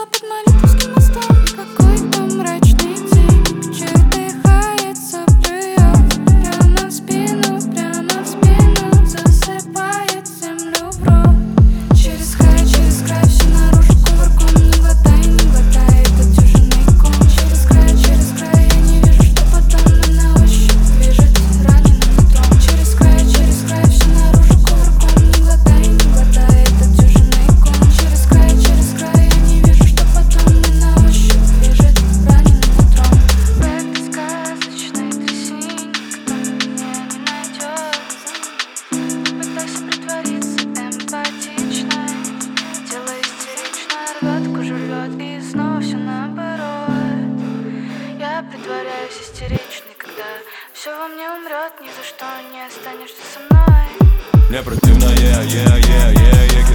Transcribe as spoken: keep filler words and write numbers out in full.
Сидела под Малиновским мостом, какой-то мрачный день. Чертыхается, плюет прямо в спину, прямо в спину, засыпает землю в рот. Через край, через край, все наружу кувырком. Не глотай, не глотай, это дюжинный ком. Через край, через край, я не вижу, что потом, но на ощупь движется раненым нутром. Через край, через край, все наружу кувырком. Не глотай, не глотай, это дюжинный ком. Через край, через край, я не вижу, что потом, но на ощупь движется раненым нутром. В этой сказочной трясине никто меня не найдет. Пытайся притвориться эмпатичной, тело истерично рвет, кожу рвет, и снова все наоборот. Я притворяюсь истеричной, когда все во мне умрет. Ни за что не останешься со мной. Мне противно, yeah, yeah, yeah, yeah, yeah.